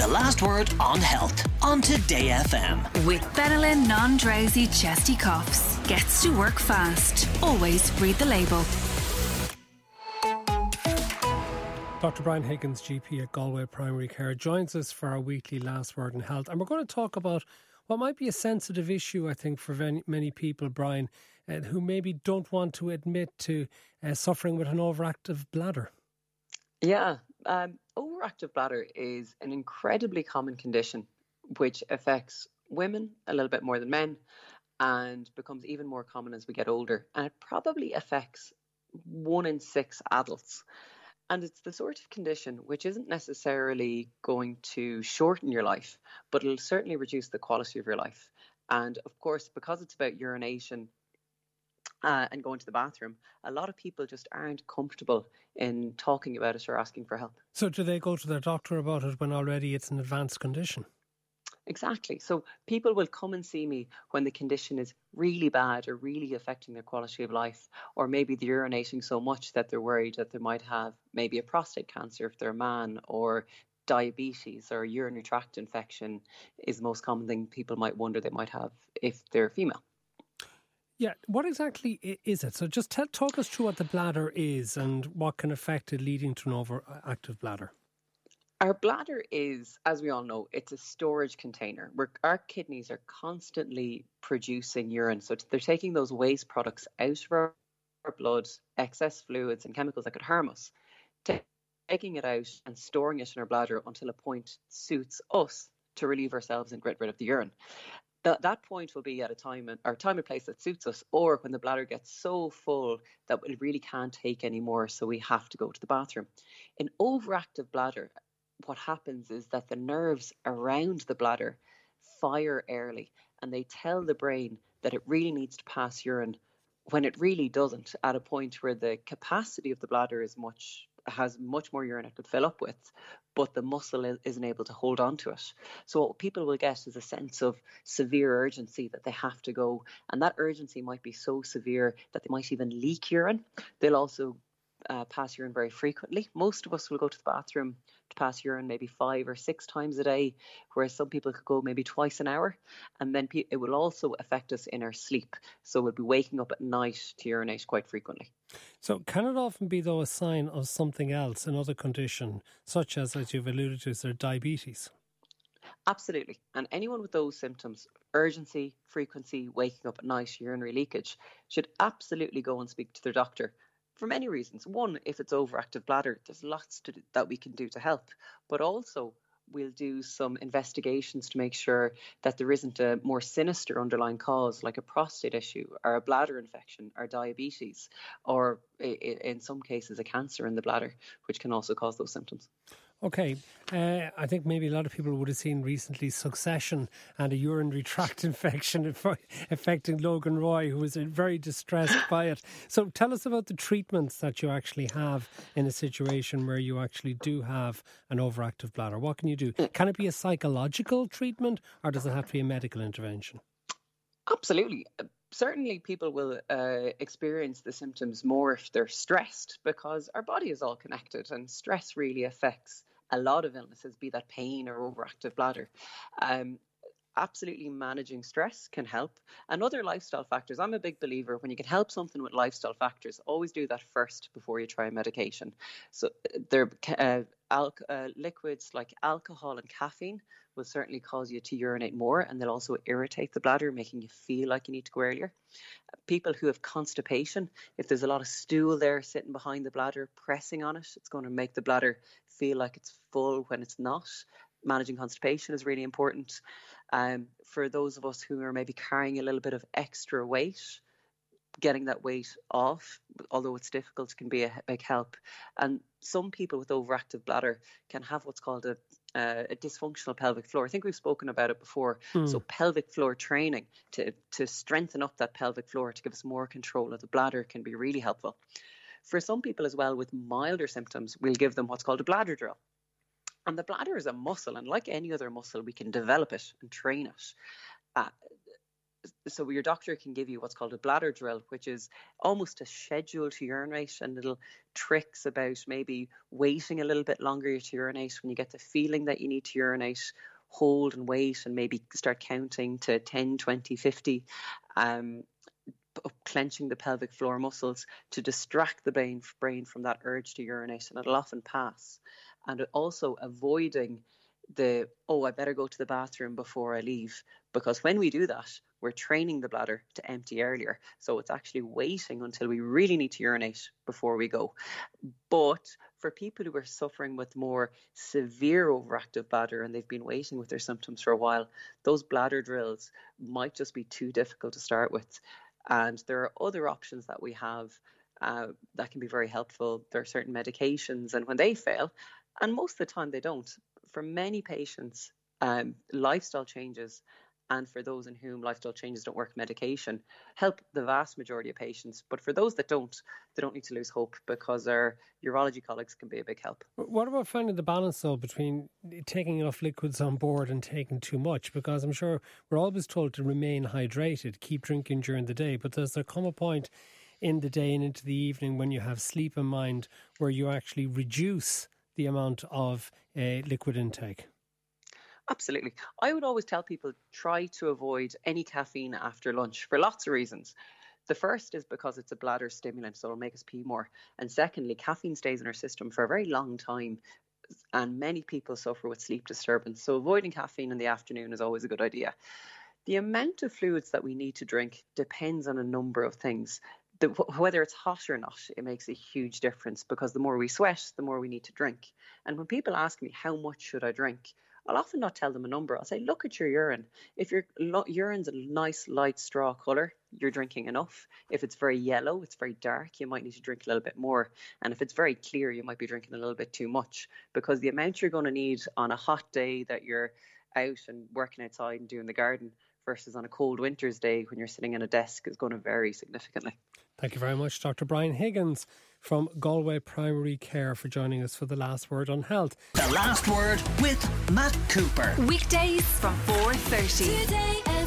The last word on health on Today FM. With Benelin non-drowsy chesty coughs. Gets to work fast. Always read the label. Dr. Brian Higgins, GP at Galway Primary Care, joins us for our weekly Last Word on Health. And we're going to talk about what might be a sensitive issue, I think, for many people, Brian, who maybe don't want to admit to suffering with an overactive bladder. Yeah, overactive bladder is an incredibly common condition which affects women a little bit more than men and becomes even more common as we get older. And it probably affects 1 in 6 adults. And it's the sort of condition which isn't necessarily going to shorten your life, but it'll certainly reduce the quality of your life. And of course, because it's about urination and going to the bathroom, a lot of people just aren't comfortable in talking about it or asking for help. So do they go to their doctor about it when already it's an advanced condition? Exactly. So people will come and see me when the condition is really bad or really affecting their quality of life, or maybe they're urinating so much that they're worried that they might have maybe a prostate cancer if they're a man, or diabetes or urinary tract infection is the most common thing people might wonder they might have if they're female. Yeah, what exactly is it? So just talk us through what the bladder is and what can affect it leading to an overactive bladder. Our bladder is, as we all know, it's a storage container where our kidneys are constantly producing urine. So they're taking those waste products out of our blood, excess fluids and chemicals that could harm us, taking it out and storing it in our bladder until a point suits us to relieve ourselves and get rid of the urine. That point will be at a time and place that suits us, or when the bladder gets so full that it really can't take any more, so we have to go to the bathroom. In overactive bladder, what happens is that the nerves around the bladder fire early and they tell the brain that it really needs to pass urine when it really doesn't, at a point where the capacity of the bladder has much more urine it could fill up with, but the muscle isn't able to hold on to it. So what people will get is a sense of severe urgency that they have to go, and that urgency might be so severe that they might even leak urine. They'll also pass urine very frequently. Most of us will go to the bathroom to pass urine maybe 5 or 6 times a day, whereas some people could go maybe twice an hour. And then it will also affect us in our sleep. So we'll be waking up at night to urinate quite frequently. So can it often be, though, a sign of something else, another condition, such as you've alluded to, is there diabetes? Absolutely. And anyone with those symptoms, urgency, frequency, waking up at night, urinary leakage, should absolutely go and speak to their doctor. For many reasons. One, if it's overactive bladder, there's lots that we can do to help. But also, we'll do some investigations to make sure that there isn't a more sinister underlying cause, like a prostate issue or a bladder infection or diabetes, or in some cases a cancer in the bladder, which can also cause those symptoms. Okay, I think maybe a lot of people would have seen recently Succession and a urinary tract infection affecting Logan Roy, who was very distressed by it. So tell us about the treatments that you actually have in a situation where you actually do have an overactive bladder. What can you do? Can it be a psychological treatment, or does it have to be a medical intervention? Absolutely. Certainly people will experience the symptoms more if they're stressed, because our body is all connected and stress really affects a lot of illnesses, be that pain or overactive bladder. Absolutely managing stress can help. And other lifestyle factors, I'm a big believer when you can help something with lifestyle factors, always do that first before you try medication. So liquids like alcohol and caffeine will certainly cause you to urinate more, and they'll also irritate the bladder, making you feel like you need to go earlier. People who have constipation, if there's a lot of stool there sitting behind the bladder, pressing on it, it's going to make the bladder feel like it's full when it's not. Managing constipation is really important. For those of us who are maybe carrying a little bit of extra weight, getting that weight off, although it's difficult, can be a big help. And some people with overactive bladder can have what's called a dysfunctional pelvic floor. I think we've spoken about it before. So pelvic floor training to strengthen up that pelvic floor to give us more control of the bladder can be really helpful. For some people as well with milder symptoms, we'll give them what's called a bladder drill. And the bladder is a muscle, and like any other muscle, we can develop it and train it. So your doctor can give you what's called a bladder drill, which is almost a schedule to urinate, and little tricks about maybe waiting a little bit longer to urinate. When you get the feeling that you need to urinate, hold and wait, and maybe start counting to 10, 20, 50, clenching the pelvic floor muscles to distract the brain from that urge to urinate, and it'll often pass. And also avoiding I better go to the bathroom before I leave, because when we do that, we're training the bladder to empty earlier. So it's actually waiting until we really need to urinate before we go. But for people who are suffering with more severe overactive bladder and they've been waiting with their symptoms for a while, those bladder drills might just be too difficult to start with. And there are other options that we have that can be very helpful. There are certain medications, and when they fail, and most of the time they don't, for many patients, lifestyle changes, and for those in whom lifestyle changes don't work, medication help the vast majority of patients. But for those that don't, they don't need to lose hope, because our urology colleagues can be a big help. What about finding the balance, though, between taking enough liquids on board and taking too much? Because I'm sure we're always told to remain hydrated, keep drinking during the day. But does there come a point in the day and into the evening when you have sleep in mind where you actually reduce the amount of liquid intake? Absolutely. I would always tell people, try to avoid any caffeine after lunch for lots of reasons. The first is because it's a bladder stimulant, so it'll make us pee more. And secondly, caffeine stays in our system for a very long time, and many people suffer with sleep disturbance. So avoiding caffeine in the afternoon is always a good idea. The amount of fluids that we need to drink depends on a number of things. Whether it's hot or not, it makes a huge difference, because the more we sweat, the more we need to drink. And when people ask me, how much should I drink? I'll often not tell them a number. I'll say, look at your urine. If your urine's a nice light straw colour, you're drinking enough. If it's very yellow, it's very dark, you might need to drink a little bit more. And if it's very clear, you might be drinking a little bit too much, because the amount you're going to need on a hot day that you're out and working outside and doing the garden versus on a cold winter's day when you're sitting at a desk is going to vary significantly. Thank you very much, Dr. Brian Higgins from Galway Primary Care, for joining us for The Last Word on Health. The Last Word with Matt Cooper. Weekdays from 4:30. Today